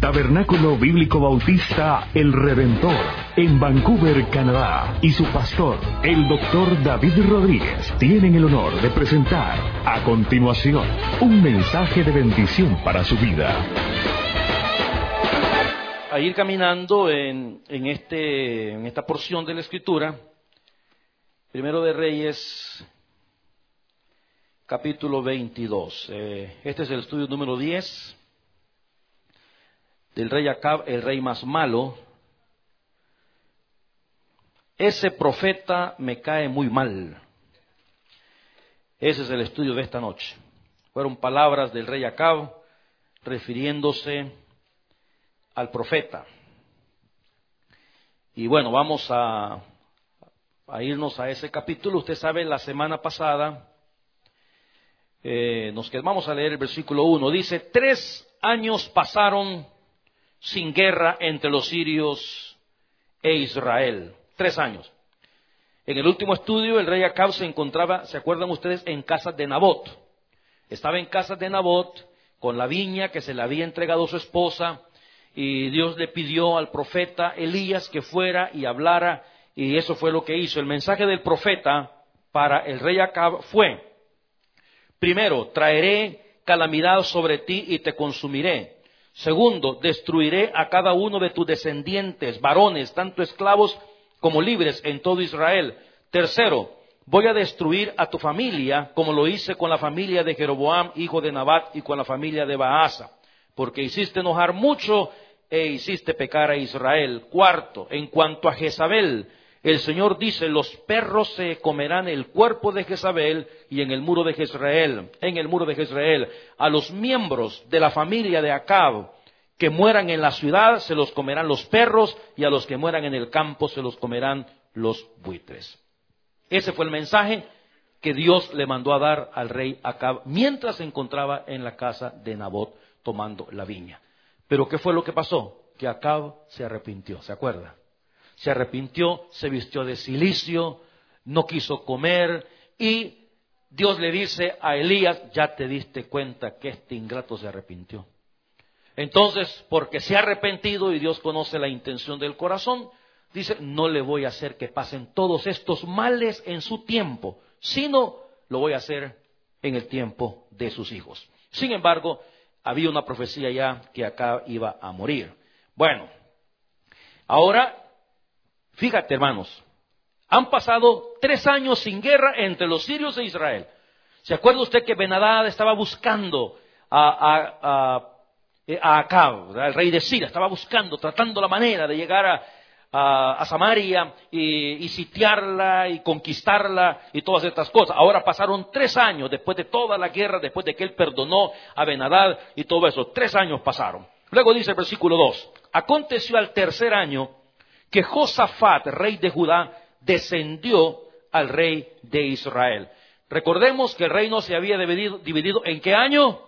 Tabernáculo Bíblico Bautista El Redentor, en Vancouver, Canadá, y su pastor, el Dr. David Rodríguez, tienen el honor de presentar a continuación un mensaje de bendición para su vida. A ir caminando en esta porción de la Escritura, Primero de Reyes, capítulo 22. Este es el estudio número 10 del rey Acab, el rey más malo. Ese profeta me cae muy mal. Ese es el estudio de esta noche. Fueron palabras del rey Acab refiriéndose al profeta. Y bueno, vamos a irnos a ese capítulo. Usted sabe, la semana pasada vamos a leer el versículo 1. Dice: 3 años pasaron sin guerra entre los sirios e Israel. 3 años. En el último estudio, el rey Acab se encontraba, ¿se acuerdan ustedes?, en casa de Nabot. Estaba en casa de Nabot con la viña que se le había entregado a su esposa, y Dios le pidió al profeta Elías que fuera y hablara, y eso fue lo que hizo. El mensaje del profeta para el rey Acab fue: primero, traeré calamidad sobre ti y te consumiré. Segundo, destruiré a cada uno de tus descendientes, varones, tanto esclavos como libres, en todo Israel. Tercero, voy a destruir a tu familia, como lo hice con la familia de Jeroboam, hijo de Nabat, y con la familia de Baasa, porque hiciste enojar mucho e hiciste pecar a Israel. Cuarto, en cuanto a Jezabel, el Señor dice: los perros se comerán el cuerpo de Jezabel y en el muro de Jezreel, a los miembros de la familia de Acab que mueran en la ciudad se los comerán los perros, y a los que mueran en el campo se los comerán los buitres. Ese fue el mensaje que Dios le mandó a dar al rey Acab mientras se encontraba en la casa de Nabot tomando la viña. Pero ¿qué fue lo que pasó? Que Acab se arrepintió, ¿se acuerda? Se arrepintió, se vistió de cilicio, no quiso comer, y Dios le dice a Elías: ya te diste cuenta que este ingrato se arrepintió. Entonces, porque se ha arrepentido y Dios conoce la intención del corazón, dice: no le voy a hacer que pasen todos estos males en su tiempo, sino lo voy a hacer en el tiempo de sus hijos. Sin embargo, había una profecía ya que Acab iba a morir. Bueno, ahora, fíjate, hermanos, han pasado 3 años sin guerra entre los sirios e Israel. ¿Se acuerda usted que Ben-Hadad estaba buscando a Acab, el rey de Siria? Estaba buscando, tratando la manera de llegar a Samaria y sitiarla y conquistarla y todas estas cosas. Ahora pasaron 3 años después de toda la guerra, después de que él perdonó a Ben-Hadad y todo eso. 3 años pasaron. Luego dice el versículo 2: aconteció al 3er año que Josafat, rey de Judá, descendió al rey de Israel. Recordemos que el reino se había dividido ¿en qué año?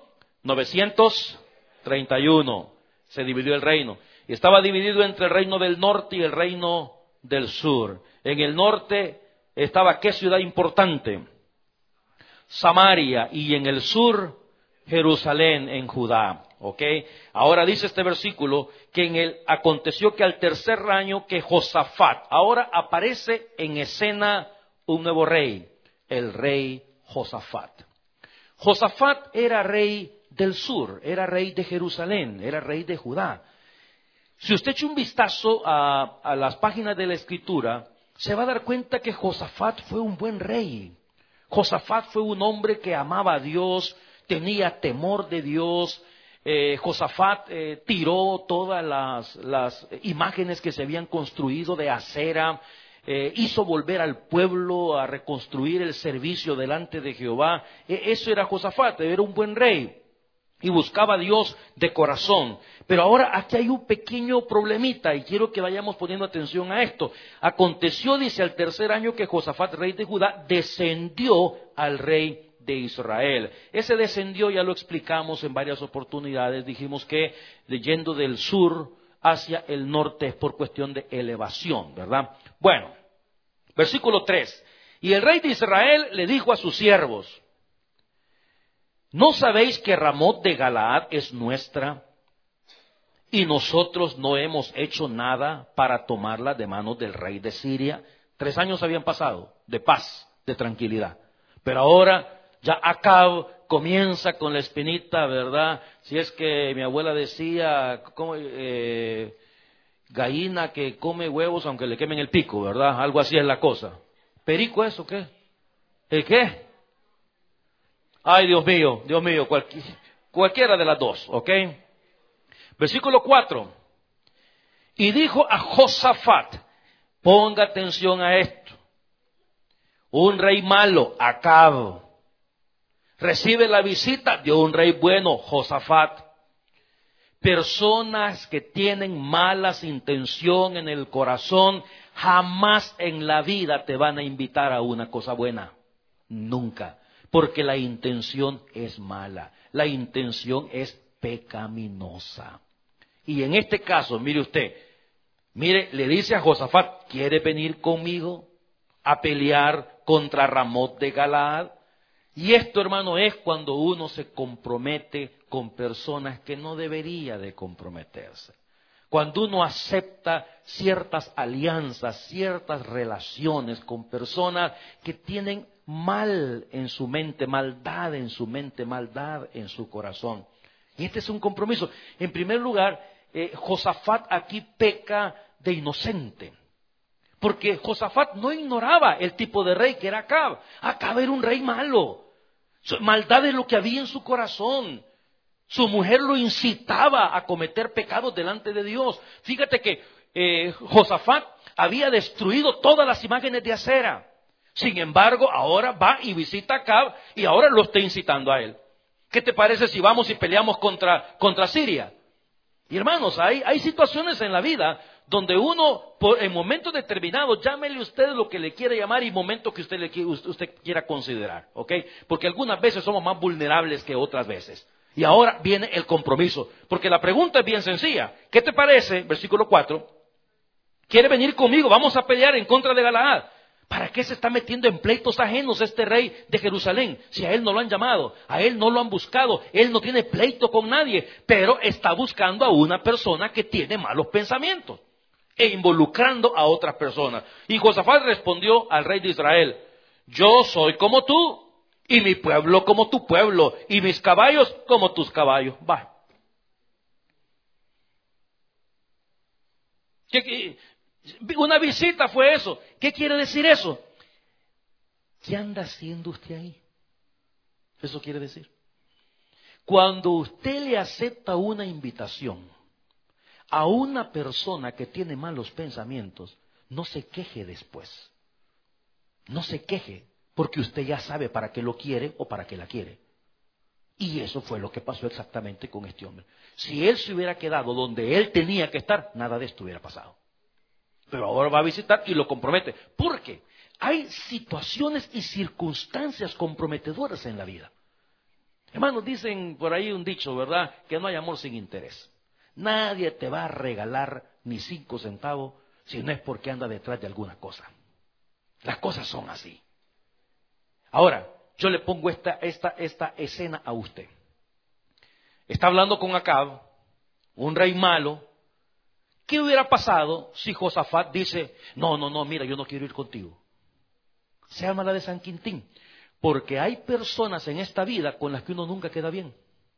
931. Se dividió el reino. Y estaba dividido entre el reino del norte y el reino del sur. En el norte estaba, ¿qué ciudad importante? Samaria. Y en el sur, Jerusalén, en Judá. ¿Ok? Ahora dice este versículo que aconteció que al 3er año que Josafat, ahora aparece en escena un nuevo rey, el rey Josafat. Josafat era rey del sur, era rey de Jerusalén, era rey de Judá. Si usted echa un vistazo a las páginas de la Escritura, se va a dar cuenta que Josafat fue un buen rey. Josafat fue un hombre que amaba a Dios, tenía temor de Dios. Josafat tiró todas las imágenes que se habían construido de acera, hizo volver al pueblo a reconstruir el servicio delante de Jehová. Eso era Josafat, era un buen rey y buscaba a Dios de corazón. Pero ahora aquí hay un pequeño problemita y quiero que vayamos poniendo atención a esto. Aconteció, dice, al 3er año que Josafat, rey de Judá, descendió al rey de Israel. Ese descendió ya lo explicamos en varias oportunidades. Dijimos que yendo del sur hacia el norte es por cuestión de elevación, ¿verdad? Bueno, versículo 3. Y el rey de Israel le dijo a sus siervos: ¿no sabéis que Ramot de Galaad es nuestra? y nosotros no hemos hecho nada para tomarla de manos del rey de Siria. 3 años habían pasado de paz, de tranquilidad. Pero ahora ya Acab comienza con la espinita, ¿verdad? Si es que mi abuela decía, gallina que come huevos aunque le quemen el pico, ¿verdad? Algo así es la cosa. ¿Perico eso qué? ¿El qué? Ay, Dios mío, cualquiera de las dos, ¿ok? Versículo 4. Y dijo a Josafat, ponga atención a esto. Un rey malo, Acab, recibe la visita de un rey bueno, Josafat. Personas que tienen malas intenciones en el corazón, jamás en la vida te van a invitar a una cosa buena. Nunca. Porque la intención es mala. La intención es pecaminosa. Y en este caso, mire usted, le dice a Josafat, ¿quiere venir conmigo a pelear contra Ramot de Galaad? Y esto, hermano, es cuando uno se compromete con personas que no debería de comprometerse. Cuando uno acepta ciertas alianzas, ciertas relaciones con personas que tienen mal en su mente, maldad en su mente, maldad en su corazón. Y este es un compromiso. En primer lugar, Josafat aquí peca de inocente. Porque Josafat no ignoraba el tipo de rey que era Acab. Acab era un rey malo. Maldad es lo que había en su corazón. Su mujer lo incitaba a cometer pecados delante de Dios. Fíjate que Josafat había destruido todas las imágenes de acera. Sin embargo, ahora va y visita a Acab y ahora lo está incitando a él. ¿Qué te parece si vamos y peleamos contra Siria? Y hermanos, hay situaciones en la vida donde uno, en momentos determinados, llámele usted lo que le quiera llamar y momentos que usted quiera considerar, ¿ok? Porque algunas veces somos más vulnerables que otras veces. Y ahora viene el compromiso, porque la pregunta es bien sencilla. ¿Qué te parece? Versículo 4. ¿Quiere venir conmigo? Vamos a pelear en contra de Galaad. ¿Para qué se está metiendo en pleitos ajenos este rey de Jerusalén? Si a él no lo han llamado, a él no lo han buscado, él no tiene pleito con nadie, pero está buscando a una persona que tiene malos pensamientos e involucrando a otras personas. Y Josafat respondió al rey de Israel, yo soy como tú, y mi pueblo como tu pueblo, y mis caballos como tus caballos. Va. Una visita fue eso. ¿Qué quiere decir eso? ¿Qué anda haciendo usted ahí? Eso quiere decir. Cuando usted le acepta una invitación a una persona que tiene malos pensamientos, no se queje después. No se queje, porque usted ya sabe para qué lo quiere o para qué la quiere. Y eso fue lo que pasó exactamente con este hombre. Si él se hubiera quedado donde él tenía que estar, nada de esto hubiera pasado. Pero ahora va a visitar y lo compromete. ¿Por qué? Hay situaciones y circunstancias comprometedoras en la vida. Hermanos, dicen por ahí un dicho, ¿verdad? Que no hay amor sin interés. Nadie te va a regalar ni 5 centavos si no es porque anda detrás de alguna cosa. Las cosas son así. Ahora, yo le pongo esta escena a usted. Está hablando con Acab, un rey malo. ¿Qué hubiera pasado si Josafat dice, no, mira, yo no quiero ir contigo? Se llama la de San Quintín. Porque hay personas en esta vida con las que uno nunca queda bien.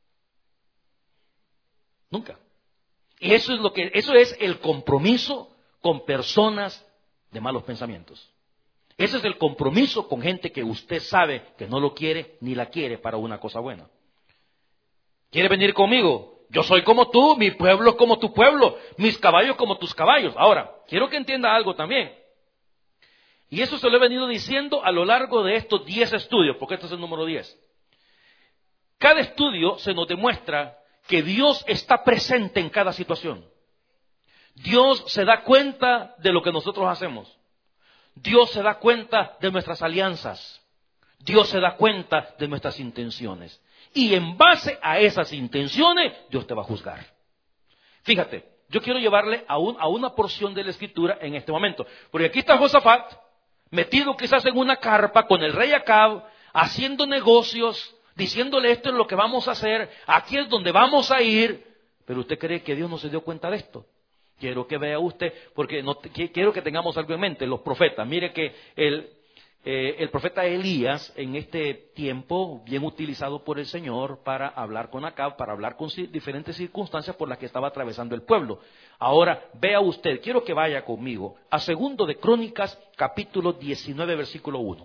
Nunca. Y eso es el compromiso con personas de malos pensamientos. Ese es el compromiso con gente que usted sabe que no lo quiere ni la quiere para una cosa buena. ¿Quiere venir conmigo? Yo soy como tú, mi pueblo es como tu pueblo, mis caballos como tus caballos. Ahora, quiero que entienda algo también. Y eso se lo he venido diciendo a lo largo de estos 10 estudios, porque este es el número 10. Cada estudio se nos demuestra que Dios está presente en cada situación. Dios se da cuenta de lo que nosotros hacemos. Dios se da cuenta de nuestras alianzas. Dios se da cuenta de nuestras intenciones. Y en base a esas intenciones, Dios te va a juzgar. Fíjate, yo quiero llevarle a una porción de la Escritura en este momento. Porque aquí está Josafat, metido quizás en una carpa con el rey Acab, haciendo negocios, diciéndole esto es lo que vamos a hacer, aquí es donde vamos a ir. Pero usted cree que Dios no se dio cuenta de esto. Quiero que vea usted, porque quiero que tengamos algo en mente, los profetas. Mire que el profeta Elías, en este tiempo, bien utilizado por el Señor para hablar con Acab, para hablar con diferentes circunstancias por las que estaba atravesando el pueblo. Ahora, vea usted, quiero que vaya conmigo a 2 de Crónicas, capítulo 19, versículo 1.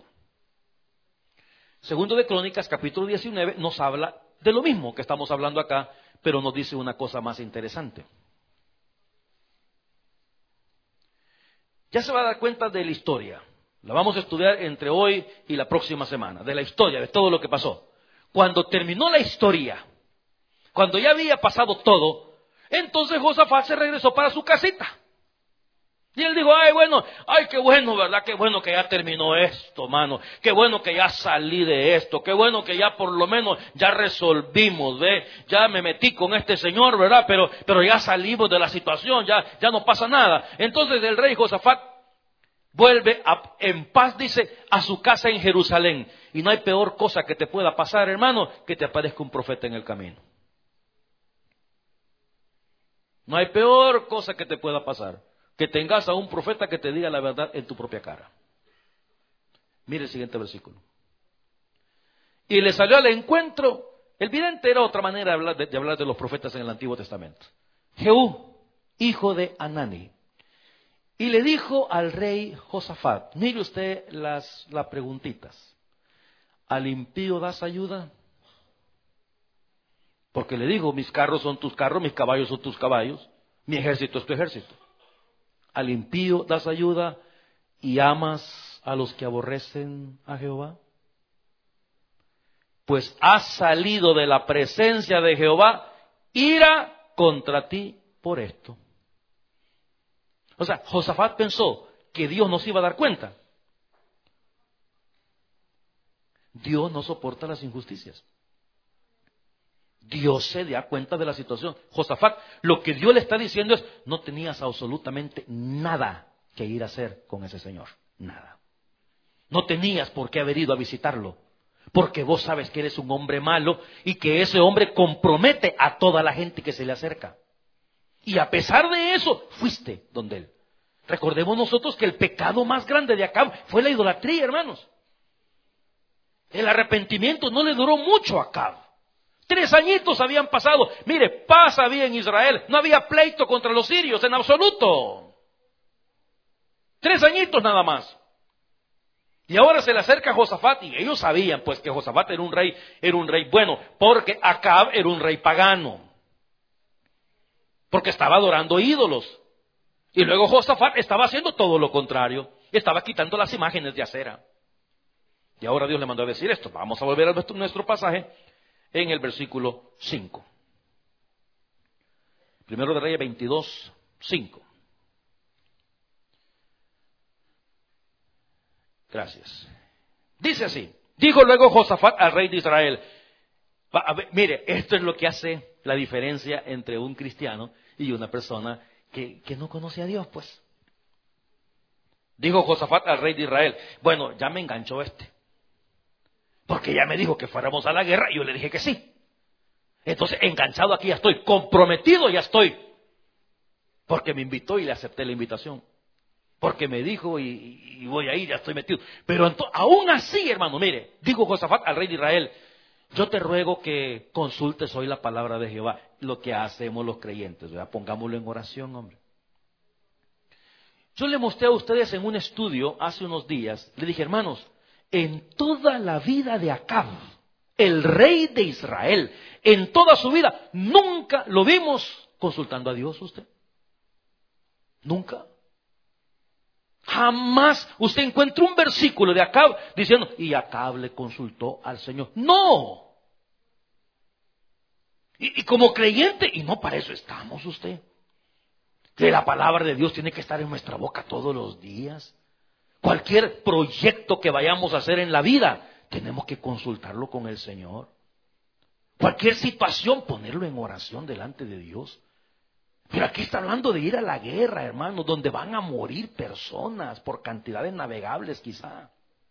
2 de Crónicas, capítulo 19, nos habla de lo mismo que estamos hablando acá, pero nos dice una cosa más interesante. Ya se va a dar cuenta de la historia. La vamos a estudiar entre hoy y la próxima semana, de la historia, de todo lo que pasó. Cuando terminó la historia, cuando ya había pasado todo, entonces Josafat se regresó para su casita. Y él dijo, qué bueno, ¿verdad? Qué bueno que ya terminó esto, mano. Qué bueno que ya salí de esto. Qué bueno que ya por lo menos ya resolvimos, ¿ve? Ya me metí con este señor, ¿verdad? Pero ya salimos de la situación, ya no pasa nada. Entonces el rey Josafat vuelve en paz, dice, a su casa en Jerusalén. Y no hay peor cosa que te pueda pasar, hermano, que te aparezca un profeta en el camino. No hay peor cosa que te pueda pasar que tengas a un profeta que te diga la verdad en tu propia cara. Mire el siguiente versículo. Y le salió al encuentro. El vidente era otra manera de hablar de los profetas en el Antiguo Testamento. Jehú, hijo de Anani. Y le dijo al rey Josafat, mire usted las preguntitas. ¿Al impío das ayuda? Porque le digo, mis carros son tus carros, mis caballos son tus caballos, mi ejército es tu ejército. ¿Al impío das ayuda y amas a los que aborrecen a Jehová? Pues has salido de la presencia de Jehová, ira contra ti por esto. O sea, Josafat pensó que Dios no se iba a dar cuenta. Dios no soporta las injusticias. Dios se da cuenta de la situación. Josafat, lo que Dios le está diciendo es, no tenías absolutamente nada que ir a hacer con ese señor. Nada. No tenías por qué haber ido a visitarlo. Porque vos sabes que eres un hombre malo y que ese hombre compromete a toda la gente que se le acerca. Y a pesar de eso, fuiste donde él. Recordemos nosotros que el pecado más grande de Acab fue la idolatría, hermanos. El arrepentimiento no le duró mucho a Acab. 3 añitos habían pasado. Mire, paz había en Israel. No había pleito contra los sirios en absoluto. 3 añitos nada más. Y ahora se le acerca a Josafat y ellos sabían pues que Josafat era un rey bueno, porque Acab era un rey pagano. Porque estaba adorando ídolos. Y luego Josafat estaba haciendo todo lo contrario. Estaba quitando las imágenes de acera. Y ahora Dios le mandó a decir esto. Vamos a volver a nuestro pasaje en el versículo 5. Primero de Reyes 22, 5. Gracias. Dice así. Dijo luego Josafat al rey de Israel. Mire, esto es lo que hace la diferencia entre un cristiano y una persona que no conoce a Dios, pues. Dijo Josafat al rey de Israel. Bueno, ya me enganchó este. Porque ya me dijo que fuéramos a la guerra y yo le dije que sí. Entonces, enganchado aquí ya estoy, comprometido ya estoy. Porque me invitó y le acepté la invitación. Porque me dijo y voy a ir, ya estoy metido. Pero aún así, hermano, mire, dijo Josafat al rey de Israel, yo te ruego que consultes hoy la palabra de Jehová, lo que hacemos los creyentes, ¿verdad? Pongámoslo en oración, hombre. Yo le mostré a ustedes en un estudio hace unos días, le dije, hermanos, en toda la vida de Acab, el rey de Israel, en toda su vida, nunca lo vimos consultando a Dios usted. Nunca. Jamás usted encuentra un versículo de Acab diciendo, y Acab le consultó al Señor. No. Y como creyente, y no para eso estamos usted. Que la palabra de Dios tiene que estar en nuestra boca todos los días. Cualquier proyecto que vayamos a hacer en la vida, tenemos que consultarlo con el Señor. Cualquier situación, ponerlo en oración delante de Dios. Pero aquí está hablando de ir a la guerra, hermanos, donde van a morir personas por cantidades navegables quizá.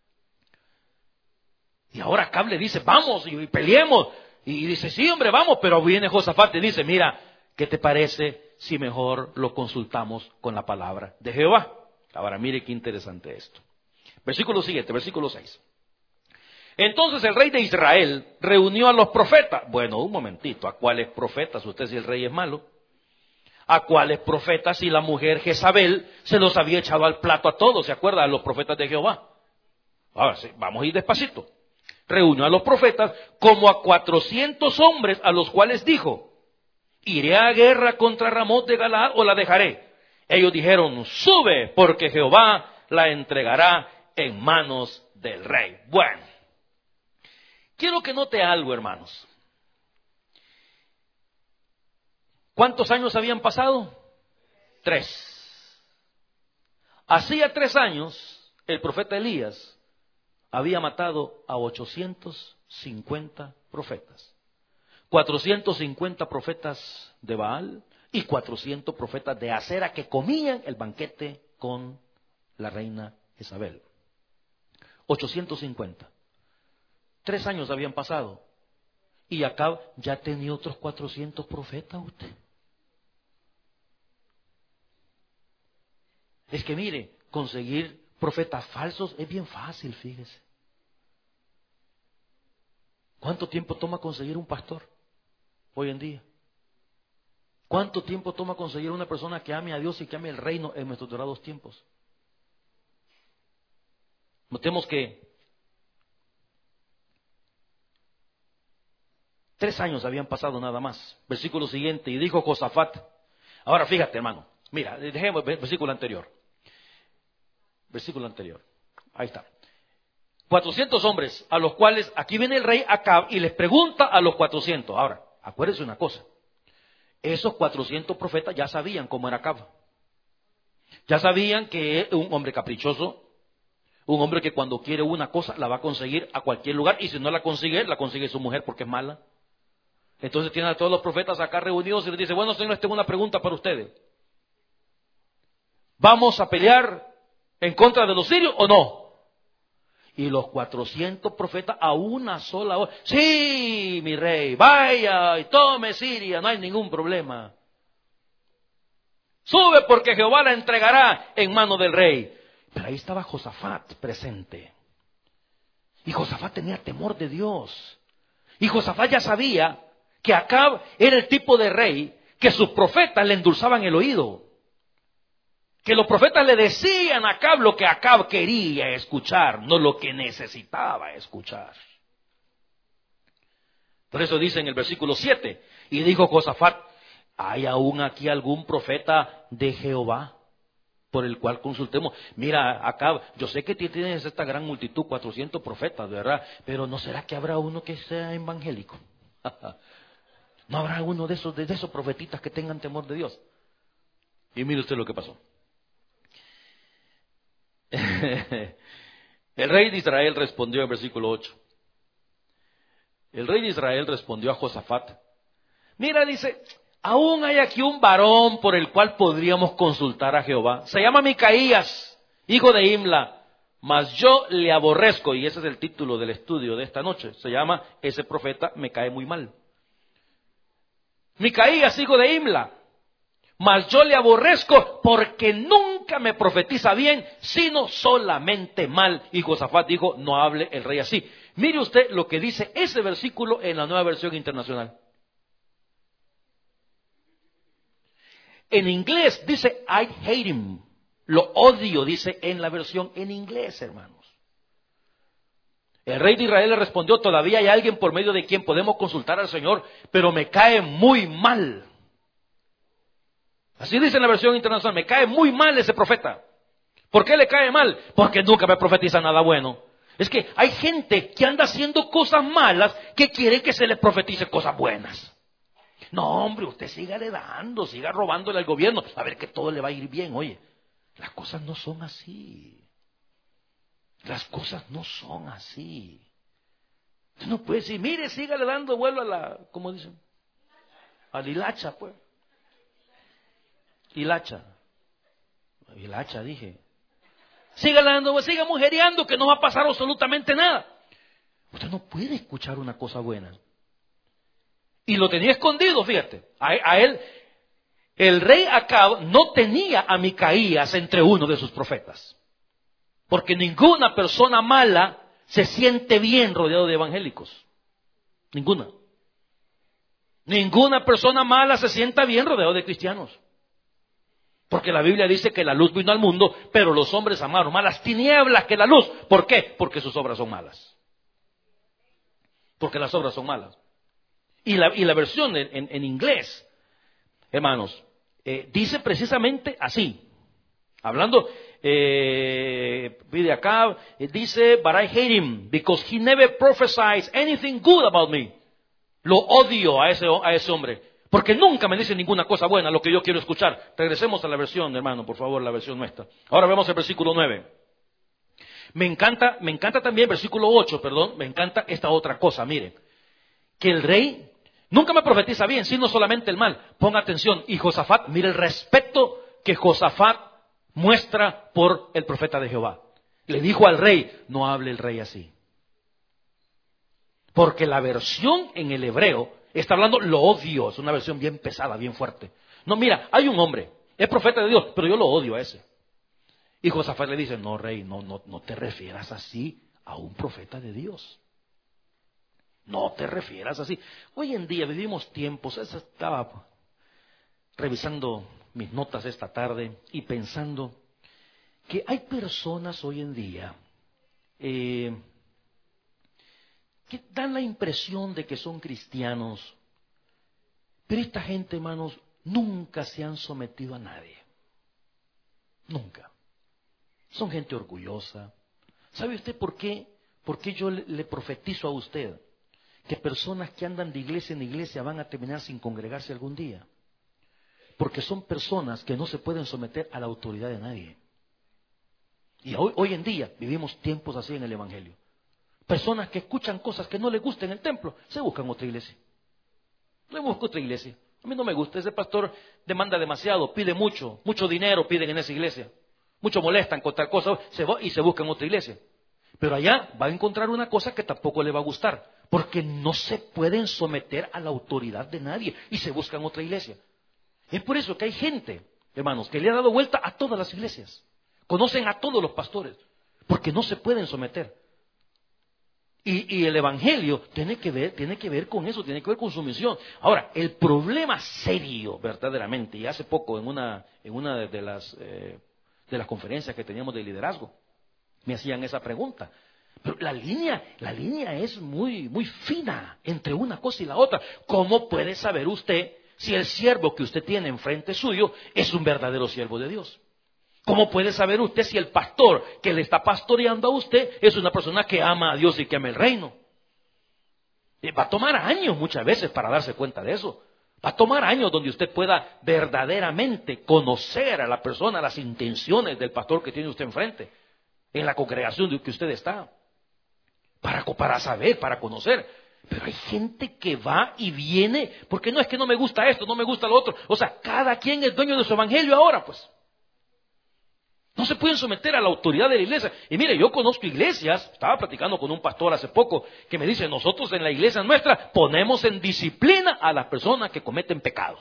Y ahora Acab le dice, vamos y peleemos. Y dice, sí hombre, vamos. Pero viene Josafat y dice, mira, ¿Qué te parece si mejor lo consultamos con la palabra de Jehová? Ahora mire qué interesante esto. Versículo siguiente, versículo 6. Entonces el rey de Israel reunió a los profetas. Bueno, un momentito, ¿a cuáles profetas? Usted si el rey es malo. ¿A cuáles profetas si la mujer Jezabel se los había echado al plato a todos? ¿Se acuerda? A los profetas de Jehová. Ahora sí, vamos a ir despacito. Reunió a los profetas como a 400 hombres, a los cuales dijo: ¿iré a guerra contra Ramot de Galaad o la dejaré? Ellos dijeron: sube, porque Jehová la entregará en manos del rey. Bueno, quiero que note algo, hermanos. ¿Cuántos años habían pasado? 3. Hacía 3 años, el profeta Elías había matado a 850 profetas. 450 profetas de Baal y 400 profetas de Acera que comían el banquete con la reina Jezabel. 850. 3 años habían pasado. Y Acab ya tenía otros 400 profetas usted. Es que mire, conseguir profetas falsos es bien fácil, fíjese. ¿Cuánto tiempo toma conseguir un pastor hoy en día? ¿Cuánto tiempo toma conseguir una persona que ame a Dios y que ame el reino en nuestros dorados tiempos? Notemos que 3 años habían pasado nada más. Versículo siguiente, y dijo Josafat. Ahora fíjate, hermano, mira, dejemos el versículo anterior. Versículo anterior, ahí está. 400 hombres, a los cuales, aquí viene el rey Acab y les pregunta a los 400. Ahora, acuérdense una cosa, esos 400 profetas ya sabían cómo era Acab. Ya sabían que es un hombre caprichoso, un hombre que cuando quiere una cosa la va a conseguir a cualquier lugar, y si no la consigue su mujer porque es mala. Entonces tienen a todos los profetas acá reunidos y les dice: bueno, señores, tengo una pregunta para ustedes. ¿Vamos a pelear en contra de los sirios o no? Y los 400 profetas a una sola voz: sí, mi rey, vaya y tome Siria, no hay ningún problema. Sube, porque Jehová la entregará en mano del rey. Pero ahí estaba Josafat presente. Y Josafat tenía temor de Dios. Y Josafat ya sabía que Acab era el tipo de rey que sus profetas le endulzaban el oído. Que los profetas le decían a Acab lo que Acab quería escuchar, no lo que necesitaba escuchar. Por eso dice en el versículo 7, y dijo Josafat: ¿hay aún aquí algún profeta de Jehová por el cual consultemos? Mira, Acab, yo sé que tienes esta gran multitud, 400 profetas, ¿verdad? Pero ¿no será que habrá uno que sea evangélico? ¿No habrá uno de esos profetitas que tengan temor de Dios? Y mire usted lo que pasó. El rey de Israel respondió en versículo 8. El rey de Israel respondió a Josafat: mira, dice, aún hay aquí un varón por el cual podríamos consultar a Jehová. Se llama Micaías, hijo de Imla, mas yo le aborrezco. Y ese es el título del estudio de esta noche. Se llama Ese profeta me cae muy mal. Micaías, hijo de Imla, mas yo le aborrezco porque nunca me profetiza bien, sino solamente mal. Y Josafat dijo: no hable el rey así. Mire usted lo que dice ese versículo en la Nueva Versión Internacional. En inglés dice I hate him. Lo odio, dice en la versión en inglés, hermanos. El rey de Israel le respondió: todavía hay alguien por medio de quien podemos consultar al Señor, pero me cae muy mal. Así dice en la versión internacional: me cae muy mal ese profeta. ¿Por qué le cae mal? Porque nunca me profetiza nada bueno. Es que hay gente que anda haciendo cosas malas que quiere que se les profetice cosas buenas. No, hombre, usted sígale dando, siga robándole al gobierno, a ver que todo le va a ir bien. Oye, las cosas no son así. Las cosas no son así. Usted no puede decir: mire, sígale dando vuelo a la, ¿cómo dicen? A la hilacha, pues. Hilacha, dije. Siga mujeriando, que no va a pasar absolutamente nada. Usted no puede escuchar una cosa buena. Y lo tenía escondido, fíjate. A él El rey Acab no tenía a Micaías entre uno de sus profetas. Porque ninguna persona mala se siente bien rodeado de evangélicos. Ninguna. Ninguna persona mala se sienta bien rodeado de cristianos. Porque la Biblia dice que la luz vino al mundo, pero los hombres amaron más las tinieblas que la luz. ¿Por qué? Porque sus obras son malas. Porque las obras son malas. Y la versión en inglés, hermanos, dice precisamente así. Hablando, pide acá, dice, but I hate him because he never prophesies anything good about me. Lo odio a ese hombre, porque nunca me dice ninguna cosa buena, lo que yo quiero escuchar. Regresemos a la versión, hermano, por favor, la versión nuestra. Ahora vemos el versículo 9. Me encanta también, versículo 8, perdón, me encanta esta otra cosa, miren. Que el rey nunca me profetiza bien, sino solamente el mal. Ponga atención, y Josafat, mire el respeto que Josafat muestra por el profeta de Jehová. Le dijo al rey, no hable el rey así. Porque la versión en el hebreo está hablando, lo odio, es una versión bien pesada, bien fuerte. No, mira, hay un hombre, es profeta de Dios, pero yo lo odio a ese. Y Josafat le dice, no rey, no te refieras así a un profeta de Dios. No te refieras así. Hoy en día vivimos tiempos, estaba revisando mis notas esta tarde y pensando que hay personas hoy en día que dan la impresión de que son cristianos, pero esta gente, hermanos, nunca se han sometido a nadie. Nunca. Son gente orgullosa. ¿Sabe usted por qué? Porque yo le profetizo a usted que personas que andan de iglesia en iglesia van a terminar sin congregarse algún día. Porque son personas que no se pueden someter a la autoridad de nadie. Y hoy en día vivimos tiempos así en el Evangelio. Personas que escuchan cosas que no les gustan en el templo, se buscan otra iglesia. No busco otra iglesia. A mí no me gusta, ese pastor demanda demasiado, pide mucho dinero piden en esa iglesia. Mucho molestan con tal cosa, y se buscan otra iglesia. Pero allá va a encontrar una cosa que tampoco le va a gustar, porque no se pueden someter a la autoridad de nadie y se buscan otra iglesia. Es por eso que hay gente, hermanos, que le ha dado vuelta a todas las iglesias. Conocen a todos los pastores, porque no se pueden someter. Y el Evangelio tiene que ver con eso, tiene que ver con su misión. Ahora, el problema serio, verdaderamente, y hace poco en una de las conferencias que teníamos de liderazgo, me hacían esa pregunta. Pero la línea es muy, muy fina entre una cosa y la otra. ¿Cómo puede saber usted si el siervo que usted tiene enfrente suyo es un verdadero siervo de Dios? ¿Cómo puede saber usted si el pastor que le está pastoreando a usted es una persona que ama a Dios y que ama el reino? Va a tomar años muchas veces para darse cuenta de eso. Va a tomar años donde usted pueda verdaderamente conocer a la persona, las intenciones del pastor que tiene usted enfrente, en la congregación de que usted está, para saber, para conocer. Pero hay gente que va y viene, porque no es que no me gusta esto, no me gusta lo otro. O sea, cada quien es dueño de su evangelio ahora, pues. No se pueden someter a la autoridad de la iglesia. Y mire, yo conozco iglesias, estaba platicando con un pastor hace poco, que me dice, nosotros en la iglesia nuestra ponemos en disciplina a las personas que cometen pecados.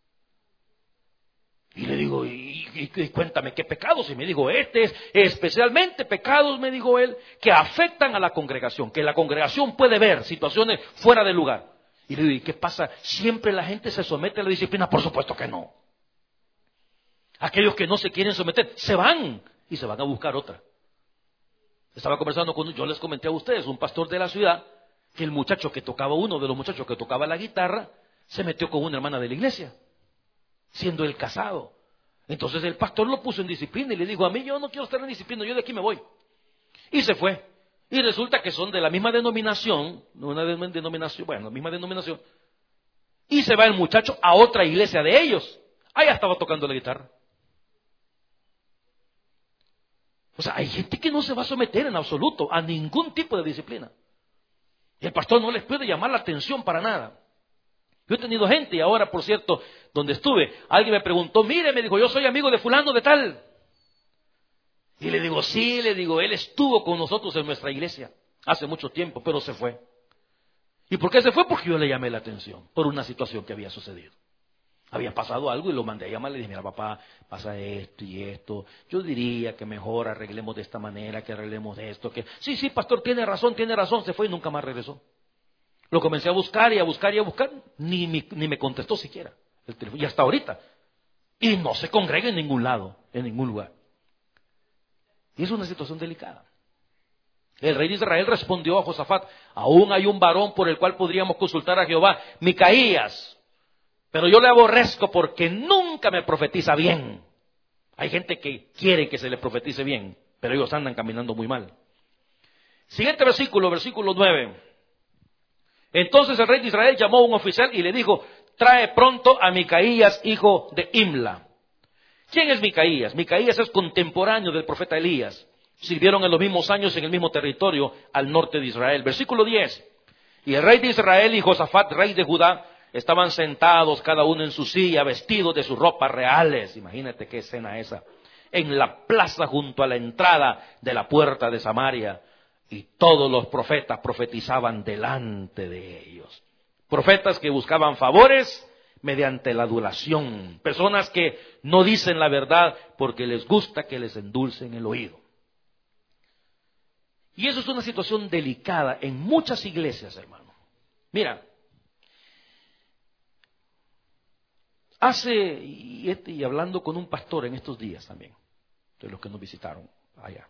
Y le digo, y cuéntame qué pecados. Y me dijo, especialmente pecados, me dijo él, que afectan a la congregación, que la congregación puede ver situaciones fuera de lugar. Y le digo, ¿y qué pasa? ¿Siempre la gente se somete a la disciplina? Por supuesto que no. Aquellos que no se quieren someter, se van y se van a buscar otra. Estaba conversando yo les comenté a ustedes, un pastor de la ciudad, que uno de los muchachos que tocaba la guitarra, se metió con una hermana de la iglesia, siendo él casado. Entonces el pastor lo puso en disciplina y le dijo, a mí yo no quiero estar en disciplina, yo de aquí me voy. Y se fue. Y resulta que son de la misma denominación, la misma denominación. Y se va el muchacho a otra iglesia de ellos. Allá estaba tocando la guitarra. O sea, hay gente que no se va a someter en absoluto a ningún tipo de disciplina. Y el pastor no les puede llamar la atención para nada. Yo he tenido gente, y ahora, por cierto, donde estuve, alguien me preguntó, mire, me dijo, yo soy amigo de fulano de tal. Y le digo, sí, él estuvo con nosotros en nuestra iglesia hace mucho tiempo, pero se fue. ¿Y por qué se fue? Porque yo le llamé la atención por una situación que había sucedido. Había pasado algo y lo mandé a llamar. Le dije, mira papá, pasa esto y esto. Yo diría que mejor arreglemos de esta manera, que arreglemos de esto. Que sí, pastor, tiene razón. Se fue y nunca más regresó. Lo comencé a buscar y a buscar y a buscar. Ni me contestó siquiera el teléfono. Y hasta ahorita. Y no se congrega en ningún lado, en ningún lugar. Y es una situación delicada. El rey de Israel respondió a Josafat, aún hay un varón por el cual podríamos consultar a Jehová, Micaías, pero yo le aborrezco porque nunca me profetiza bien. Hay gente que quiere que se le profetice bien, pero ellos andan caminando muy mal. Siguiente versículo, versículo 9. Entonces el rey de Israel llamó a un oficial y le dijo, trae pronto a Micaías, hijo de Imla. ¿Quién es Micaías? Micaías es contemporáneo del profeta Elías. Sirvieron en los mismos años en el mismo territorio al norte de Israel. Versículo 10. Y el rey de Israel y Josafat, rey de Judá, estaban sentados cada uno en su silla, vestidos de sus ropas reales. Imagínate qué escena esa. En la plaza junto a la entrada de la puerta de Samaria. Y todos los profetas profetizaban delante de ellos. Profetas que buscaban favores mediante la adulación. Personas que no dicen la verdad porque les gusta que les endulcen el oído. Y eso es una situación delicada en muchas iglesias, hermano. Mira, y hablando con un pastor en estos días también, de los que nos visitaron allá,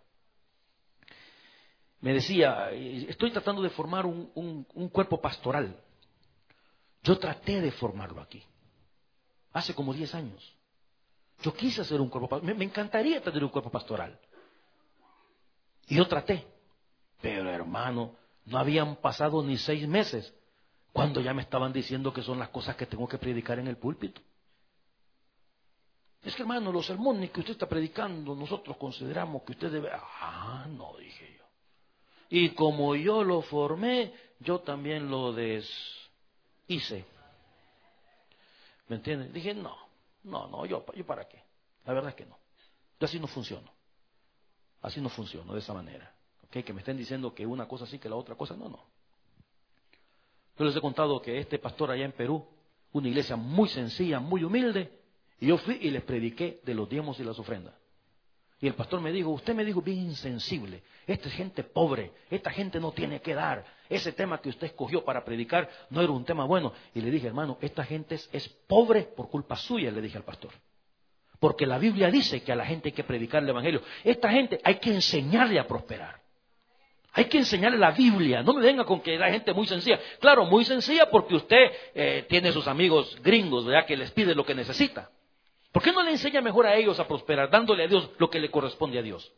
me decía, estoy tratando de formar un cuerpo pastoral. Yo traté de formarlo aquí, hace como 10 años. Yo quise hacer un cuerpo pastoral, me encantaría tener un cuerpo pastoral. Y yo traté. Pero hermano, no habían pasado ni 6 meses cuando ya me estaban diciendo que son las cosas que tengo que predicar en el púlpito. Es que hermano, los sermones que usted está predicando, nosotros consideramos que usted debe... no, dije yo. Y como yo lo formé, yo también lo deshice. ¿Me entiendes? Dije, no, yo para qué. La verdad es que no. Yo así no funciono. Así no funciono, de esa manera. Que me estén diciendo que una cosa sí, que la otra cosa no. Yo les he contado que este pastor allá en Perú, una iglesia muy sencilla, muy humilde, y yo fui y les prediqué de los diezmos y las ofrendas. Y el pastor me dijo, usted me dijo bien insensible, esta es gente pobre, esta gente no tiene que dar, ese tema que usted escogió para predicar no era un tema bueno. Y le dije, hermano, esta gente es pobre por culpa suya, le dije al pastor. Porque la Biblia dice que a la gente hay que predicar el evangelio. Esta gente hay que enseñarle a prosperar. Hay que enseñarle la Biblia, no me venga con que la gente muy sencilla. Claro, muy sencilla porque usted tiene sus amigos gringos, ¿verdad?, que les pide lo que necesita. ¿Por qué no le enseña mejor a ellos a prosperar, dándole a Dios lo que le corresponde a Dios?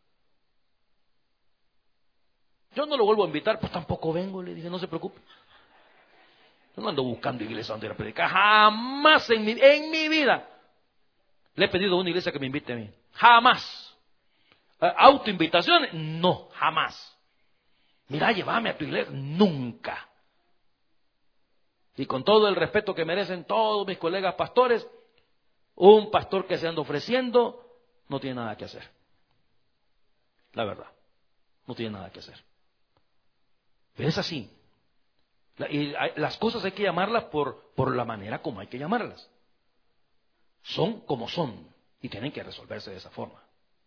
Yo no lo vuelvo a invitar, pues tampoco vengo, le dije, no se preocupe. Yo no ando buscando iglesia donde ir a predicar, jamás en mi vida le he pedido a una iglesia que me invite a mí, jamás. ¿Autoinvitaciones? No, jamás. Mira, llévame a tu iglesia. Nunca. Y con todo el respeto que merecen todos mis colegas pastores, un pastor que se anda ofreciendo no tiene nada que hacer. La verdad, no tiene nada que hacer. Pero es así. Y las cosas hay que llamarlas por la manera como hay que llamarlas. Son como son y tienen que resolverse de esa forma.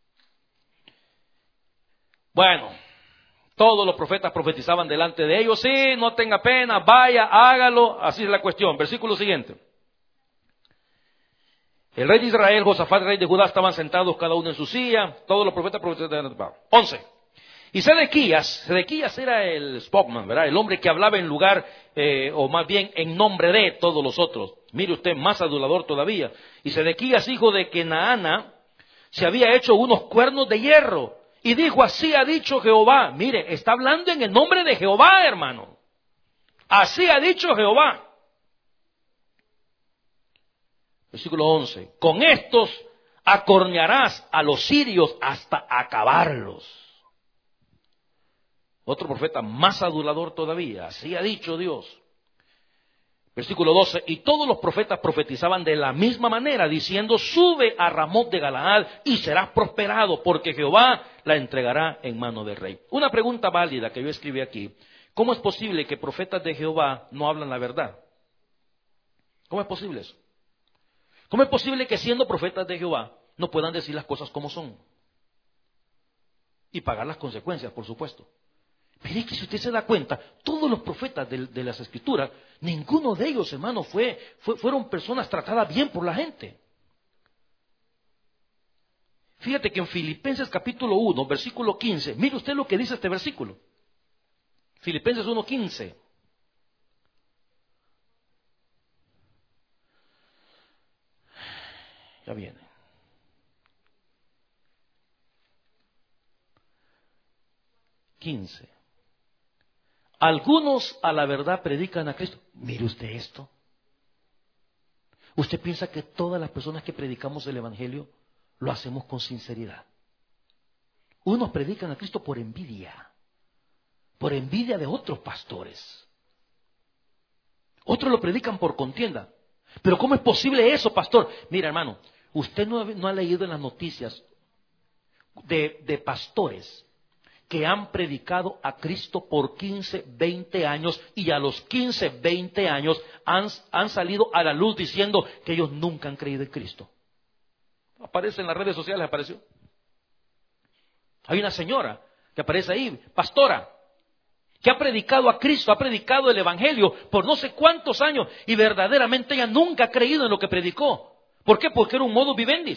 Bueno, todos los profetas profetizaban delante de ellos. Sí, no tenga pena, vaya, hágalo. Así es la cuestión. Versículo siguiente. El rey de Israel, Josafat, rey de Judá, estaban sentados cada uno en su silla. Todos los profetas profetizaban. 11. Y Sedequías era el spokesman, ¿verdad? El hombre que hablaba en lugar, o más bien en nombre de todos los otros. Mire usted, más adulador todavía. Y Sedequías, hijo de Kenaana, se había hecho unos cuernos de hierro. Y dijo, así ha dicho Jehová. Mire, está hablando en el nombre de Jehová, hermano. Así ha dicho Jehová. Versículo 11. Con estos acornearás a los sirios hasta acabarlos. Otro profeta más adulador todavía. Así ha dicho Dios. Versículo 12. Y todos los profetas profetizaban de la misma manera, diciendo, sube a Ramot de Galaad y serás prosperado, porque Jehová la entregará en mano del rey. Una pregunta válida que yo escribí aquí. ¿Cómo es posible que profetas de Jehová no hablan la verdad? ¿Cómo es posible eso? ¿Cómo es posible que siendo profetas de Jehová no puedan decir las cosas como son? Y pagar las consecuencias, por supuesto. Mire que si usted se da cuenta, todos los profetas de las Escrituras, ninguno de ellos, hermano, fueron personas tratadas bien por la gente. Fíjate que en Filipenses capítulo 1, versículo 15, mire usted lo que dice este versículo. Filipenses 1:15. Ya viene. Algunos a la verdad predican a Cristo. Mire usted esto. ¿Usted piensa que todas las personas que predicamos el Evangelio lo hacemos con sinceridad? Unos predican a Cristo por envidia de otros pastores. Otros lo predican por contienda. Pero ¿cómo es posible eso, pastor? Mira, hermano, usted no ha leído en las noticias de pastores que han predicado a Cristo por 15, 20 años y a los 15, 20 años han salido a la luz diciendo que ellos nunca han creído en Cristo. Aparece en las redes sociales, apareció. Hay una señora que aparece ahí, pastora, que ha predicado a Cristo, ha predicado el Evangelio por no sé cuántos años y verdaderamente ella nunca ha creído en lo que predicó. ¿Por qué? Porque era un modus vivendi.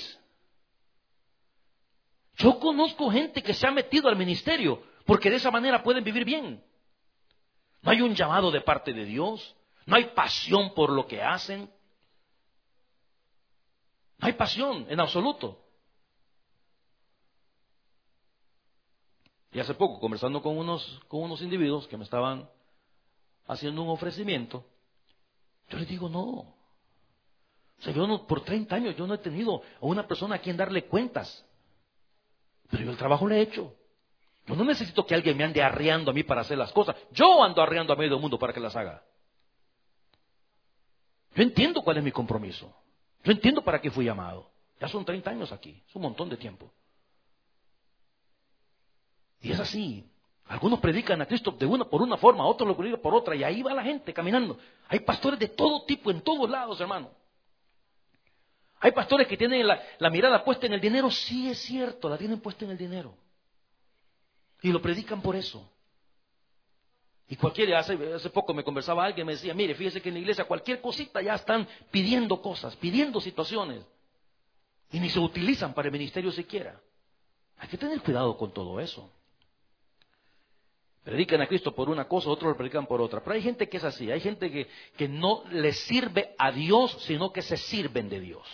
Yo conozco gente que se ha metido al ministerio porque de esa manera pueden vivir bien. No hay un llamado de parte de Dios, no hay pasión por lo que hacen, no hay pasión en absoluto. Y hace poco, conversando con unos individuos que me estaban haciendo un ofrecimiento, yo les digo, no. O sea, por 30 años yo no he tenido a una persona a quien darle cuentas. Pero yo el trabajo lo he hecho. Yo no necesito que alguien me ande arreando a mí para hacer las cosas. Yo ando arreando a medio mundo para que las haga. Yo entiendo cuál es mi compromiso. Yo entiendo para qué fui llamado. Ya son 30 años aquí. Es un montón de tiempo. Y es así. Algunos predican a Cristo por una forma, otros lo predican por otra. Y ahí va la gente caminando. Hay pastores de todo tipo en todos lados, hermano. Hay pastores que tienen la mirada puesta en el dinero. Sí, es cierto, la tienen puesta en el dinero. Y lo predican por eso. Y hace poco me conversaba alguien, me decía, mire, fíjese que en la iglesia cualquier cosita ya están pidiendo cosas, pidiendo situaciones. Y ni se utilizan para el ministerio siquiera. Hay que tener cuidado con todo eso. Predican a Cristo por una cosa, otros lo predican por otra. Pero hay gente que es así, hay gente que no le sirve a Dios, sino que se sirven de Dios.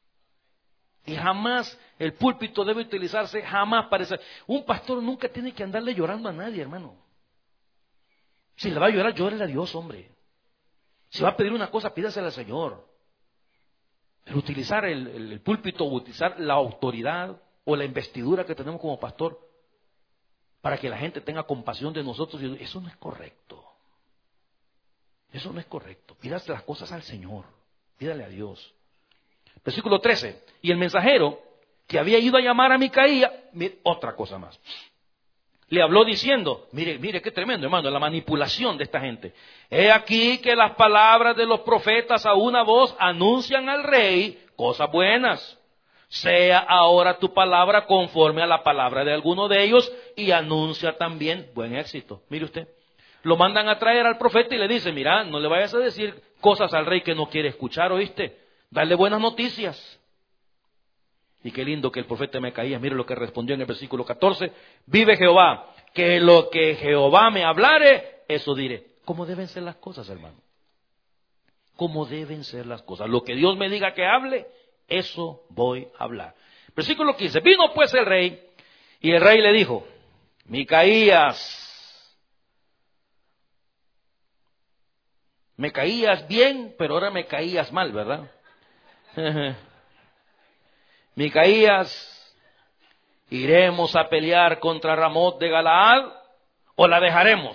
Y jamás el púlpito debe utilizarse, jamás para eso. Un pastor nunca tiene que andarle llorando a nadie, hermano. Si le va a llorar, llórele a Dios, hombre. Si va a pedir una cosa, pídasela al Señor. Pero utilizar el púlpito, utilizar la autoridad o la investidura que tenemos como pastor para que la gente tenga compasión de nosotros, eso no es correcto. Eso no es correcto. Pídase las cosas al Señor. Pídale a Dios. Versículo 13. Y el mensajero que había ido a llamar a Micaías, otra cosa más. Le habló diciendo, mire qué tremendo, hermano, la manipulación de esta gente. He aquí que las palabras de los profetas a una voz anuncian al rey cosas buenas. Sea ahora tu palabra conforme a la palabra de alguno de ellos y anuncia también buen éxito. Mire usted, lo mandan a traer al profeta y le dice, mira, no le vayas a decir cosas al rey que no quiere escuchar, ¿oíste? Dale buenas noticias. Y qué lindo que el profeta Micaías, mire lo que respondió en el versículo 14. Vive Jehová, que lo que Jehová me hablare, eso diré. ¿Cómo deben ser las cosas, hermano? ¿Cómo deben ser las cosas? Lo que Dios me diga que hable, eso voy a hablar. Versículo 15. Vino pues el rey, y el rey le dijo, Micaías, me caías bien, pero ahora me caías mal, ¿verdad? Micaías, ¿iremos a pelear contra Ramot de Galaad o la dejaremos?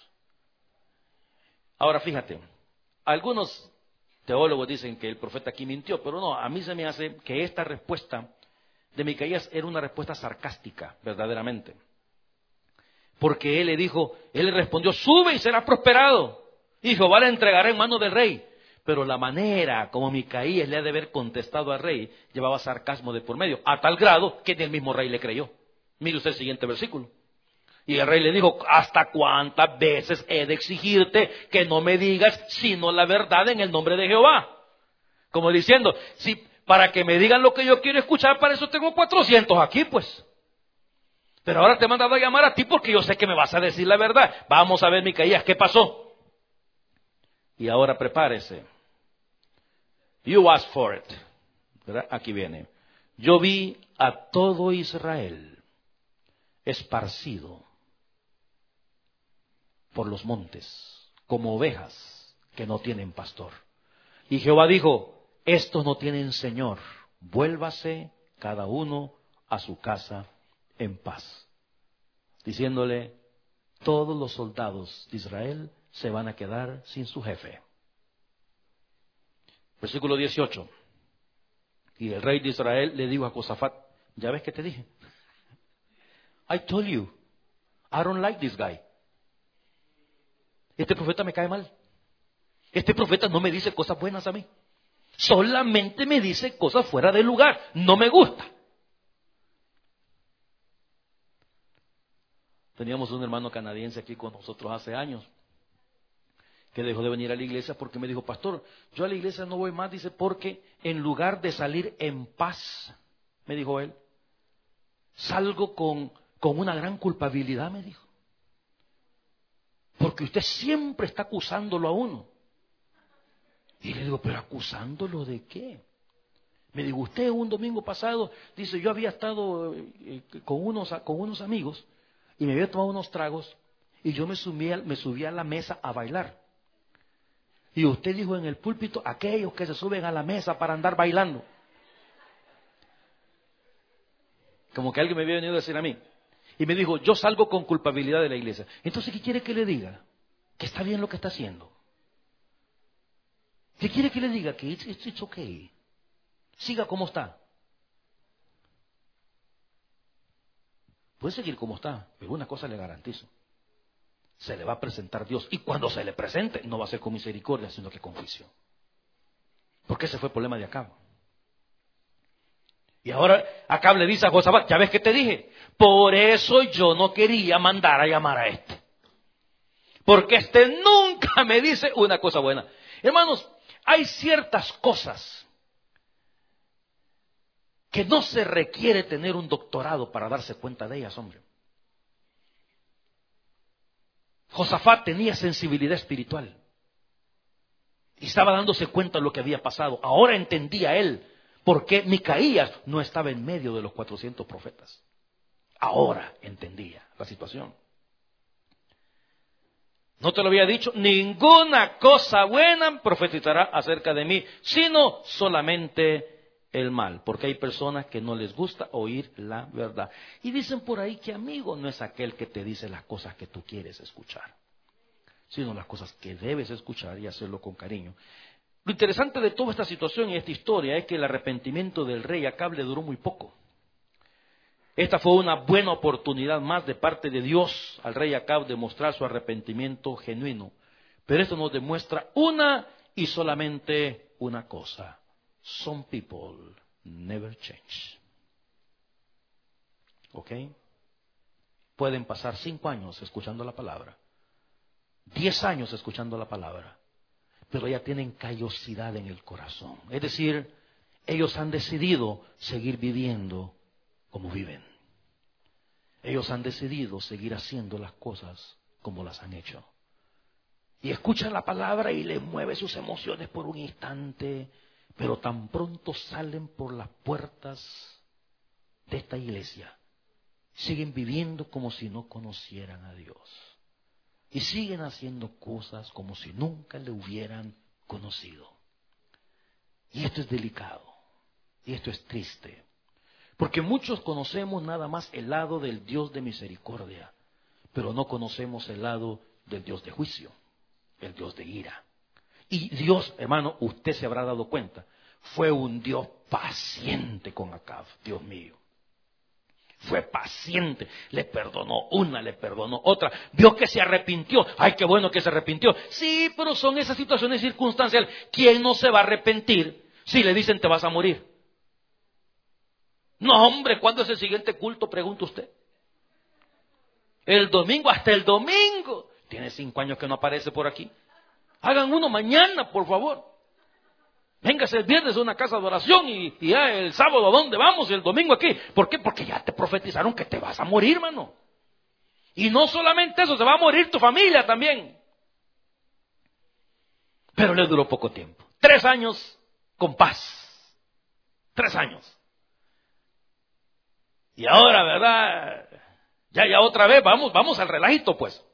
Ahora fíjate, algunos teólogos dicen que el profeta aquí mintió, pero no, a mí se me hace que esta respuesta de Micaías era una respuesta sarcástica, verdaderamente. Porque él le respondió, sube y serás prosperado, y Jehová le entregará en mano del rey. Pero la manera como Micaías le ha de haber contestado al rey llevaba sarcasmo de por medio, a tal grado que ni el mismo rey le creyó. Mire usted el siguiente versículo. Y el rey le dijo, ¿hasta cuántas veces he de exigirte que no me digas sino la verdad en el nombre de Jehová? Como diciendo, si para que me digan lo que yo quiero escuchar, para eso tengo 400 aquí, pues. Pero ahora te he mandado a llamar a ti porque yo sé que me vas a decir la verdad. Vamos a ver, Micaías, ¿qué pasó? Y ahora prepárese. You asked for it. ¿Verdad? Aquí viene. Yo vi a todo Israel esparcido por los montes, como ovejas que no tienen pastor. Y Jehová dijo, estos no tienen señor, vuélvase cada uno a su casa en paz. Diciéndole, todos los soldados de Israel se van a quedar sin su jefe. Versículo 18. Y el rey de Israel le dijo a Josafat, ¿ya ves que te dije? I told you, I don't like this guy. Este profeta me cae mal. Este profeta no me dice cosas buenas a mí. Solamente me dice cosas fuera del lugar. No me gusta. Teníamos un hermano canadiense aquí con nosotros hace años, que dejó de venir a la iglesia porque me dijo, pastor, yo a la iglesia no voy más, dice, porque en lugar de salir en paz, me dijo él, salgo con una gran culpabilidad, me dijo. Porque usted siempre está acusándolo a uno. Y le digo, ¿pero acusándolo de qué? Me dijo, usted un domingo pasado, dice, yo había estado con unos amigos y me había tomado unos tragos y yo me subí a la mesa a bailar. Y usted dijo en el púlpito, aquellos que se suben a la mesa para andar bailando. Como que alguien me había venido a decir a mí. Y me dijo, yo salgo con culpabilidad de la iglesia. Entonces, ¿qué quiere que le diga? Que está bien lo que está haciendo. ¿Qué quiere que le diga? Que it's okay. Siga como está. Puede seguir como está, pero una cosa le garantizo. Se le va a presentar Dios. Y cuando se le presente, no va a ser con misericordia, sino que con juicio. Porque ese fue el problema de Acab. Y ahora Acab le dice a Josafat, ¿ya ves que te dije? Por eso yo no quería mandar a llamar a este. Porque este nunca me dice una cosa buena. Hermanos, hay ciertas cosas que no se requiere tener un doctorado para darse cuenta de ellas, hombre. Josafat tenía sensibilidad espiritual y estaba dándose cuenta de lo que había pasado. Ahora entendía él por qué Micaías no estaba en medio de los 400 profetas. Ahora entendía la situación. No te lo había dicho, ninguna cosa buena profetizará acerca de mí, sino solamente el mal, porque hay personas que no les gusta oír la verdad. Y dicen por ahí que amigo no es aquel que te dice las cosas que tú quieres escuchar, sino las cosas que debes escuchar y hacerlo con cariño. Lo interesante de toda esta situación y esta historia es que el arrepentimiento del rey Acab le duró muy poco. Esta fue una buena oportunidad más de parte de Dios al rey Acab de mostrar su arrepentimiento genuino. Pero esto nos demuestra una y solamente una cosa. Some people never change. ¿Ok? Pueden pasar 5 años escuchando la palabra, 10 años escuchando la palabra, pero ya tienen callosidad en el corazón. Es decir, ellos han decidido seguir viviendo como viven. Ellos han decidido seguir haciendo las cosas como las han hecho. Y escuchan la palabra y les mueve sus emociones por un instante, pero tan pronto salen por las puertas de esta iglesia, siguen viviendo como si no conocieran a Dios. Y siguen haciendo cosas como si nunca le hubieran conocido. Y esto es delicado. Y esto es triste. Porque muchos conocemos nada más el lado del Dios de misericordia, pero no conocemos el lado del Dios de juicio, el Dios de ira. Y Dios, hermano, usted se habrá dado cuenta, fue un Dios paciente con Acab, Dios mío. Fue paciente, le perdonó una, le perdonó otra, vio que se arrepintió. Ay, qué bueno que se arrepintió. Sí, pero son esas situaciones circunstanciales. ¿Quién no se va a arrepentir si le dicen te vas a morir? No, hombre, ¿cuándo es el siguiente culto? Pregunta usted. El domingo, hasta el domingo. Tiene 5 años que no aparece por aquí. Hagan uno mañana, por favor. Véngase el viernes a una casa de oración y ya el sábado a dónde vamos y el domingo aquí. ¿Por qué? Porque ya te profetizaron que te vas a morir, hermano. Y no solamente eso, se va a morir tu familia también. Pero le duró poco tiempo. 3 años con paz. 3 años. Y ahora, ¿verdad? Ya otra vez, vamos al relajito, pues.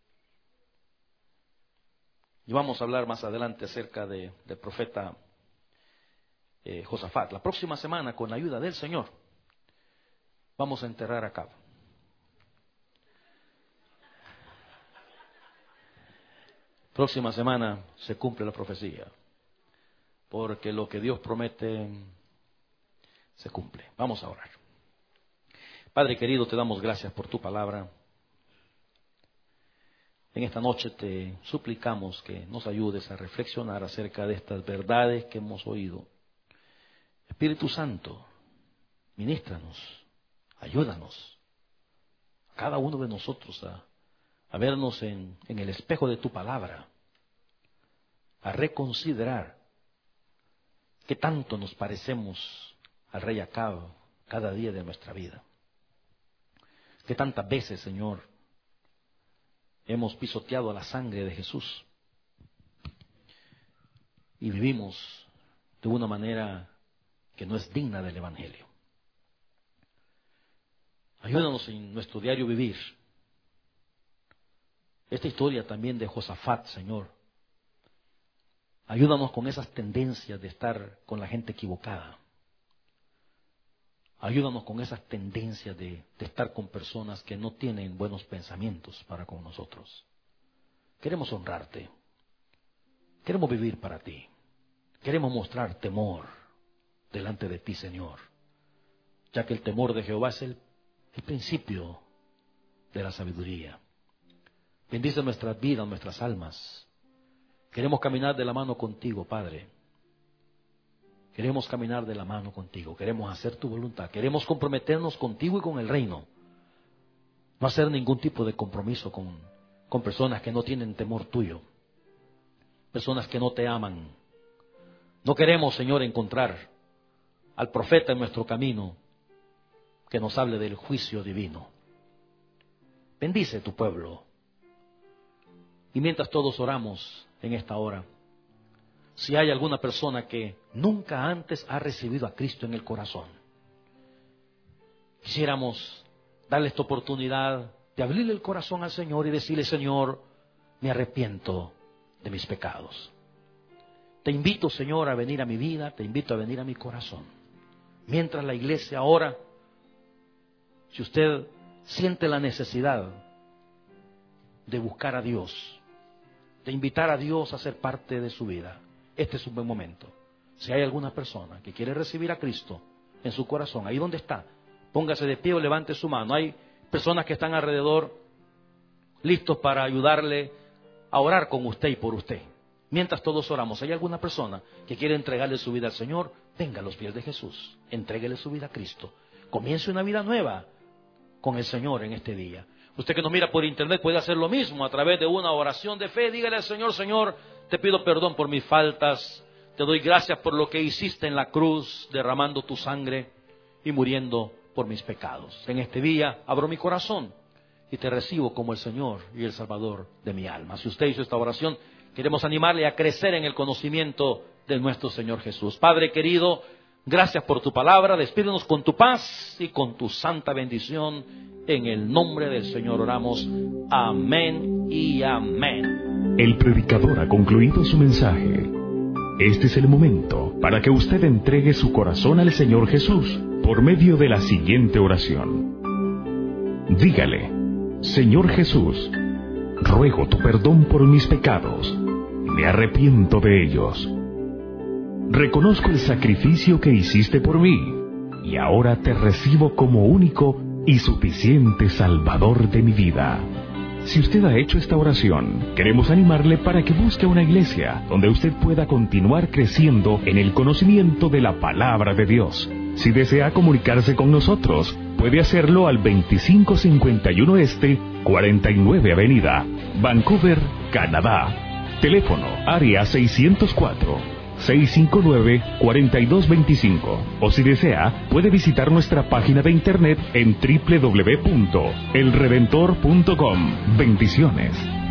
Y vamos a hablar más adelante acerca del profeta Josafat. La próxima semana, con la ayuda del Señor, vamos a enterrar a Acab. Próxima semana se cumple la profecía, porque lo que Dios promete se cumple. Vamos a orar. Padre querido, te damos gracias por tu palabra. En esta noche te suplicamos que nos ayudes a reflexionar acerca de estas verdades que hemos oído. Espíritu Santo, ministranos, ayúdanos, a cada uno de nosotros a vernos en el espejo de tu palabra, a reconsiderar qué tanto nos parecemos al rey Acab cada día de nuestra vida. Qué tantas veces, Señor, hemos pisoteado la sangre de Jesús y vivimos de una manera que no es digna del Evangelio. Ayúdanos en nuestro diario vivir. Esta historia también de Josafat, Señor. Ayúdanos con esas tendencias de estar con la gente equivocada. Ayúdanos con esas tendencias de estar con personas que no tienen buenos pensamientos para con nosotros. Queremos honrarte. Queremos vivir para ti. Queremos mostrar temor delante de ti, Señor, ya que el temor de Jehová es el principio de la sabiduría. Bendice nuestras vidas, nuestras almas. Queremos caminar de la mano contigo, Padre. Queremos caminar de la mano contigo. Queremos hacer tu voluntad. Queremos comprometernos contigo y con el reino. No hacer ningún tipo de compromiso con personas que no tienen temor tuyo. Personas que no te aman. No queremos, Señor, encontrar al profeta en nuestro camino que nos hable del juicio divino. Bendice tu pueblo. Y mientras todos oramos en esta hora, si hay alguna persona que nunca antes ha recibido a Cristo en el corazón, quisiéramos darle esta oportunidad de abrirle el corazón al Señor y decirle: Señor, me arrepiento de mis pecados. Te invito, Señor, a venir a mi vida, te invito a venir a mi corazón. Mientras la iglesia ora, si usted siente la necesidad de buscar a Dios, de invitar a Dios a ser parte de su vida, este es un buen momento. Si hay alguna persona que quiere recibir a Cristo en su corazón, ahí donde está, póngase de pie o levante su mano. Hay personas que están alrededor listos para ayudarle a orar con usted y por usted. Mientras todos oramos, ¿hay alguna persona que quiere entregarle su vida al Señor? Venga a los pies de Jesús, entréguele su vida a Cristo. Comience una vida nueva con el Señor en este día. Usted que nos mira por internet puede hacer lo mismo a través de una oración de fe. Dígale al Señor: Señor, te pido perdón por mis faltas. Te doy gracias por lo que hiciste en la cruz, derramando tu sangre y muriendo por mis pecados. En este día abro mi corazón y te recibo como el Señor y el Salvador de mi alma. Si usted hizo esta oración, queremos animarle a crecer en el conocimiento de nuestro Señor Jesús. Padre querido, gracias por tu palabra. Despídenos con tu paz y con tu santa bendición. En el nombre del Señor oramos. Amén y amén. El predicador ha concluido su mensaje. Este es el momento para que usted entregue su corazón al Señor Jesús por medio de la siguiente oración. Dígale: Señor Jesús, ruego tu perdón por mis pecados. Me arrepiento de ellos. Reconozco el sacrificio que hiciste por mí y ahora te recibo como único y suficiente Salvador de mi vida. Si usted ha hecho esta oración, queremos animarle para que busque una iglesia donde usted pueda continuar creciendo en el conocimiento de la palabra de Dios. Si desea comunicarse con nosotros, puede hacerlo al 2551 Este, 49 Avenida, Vancouver, Canadá. Teléfono, área 604-659-4225. O si desea, puede visitar nuestra página de internet en www.elredentor.com. Bendiciones.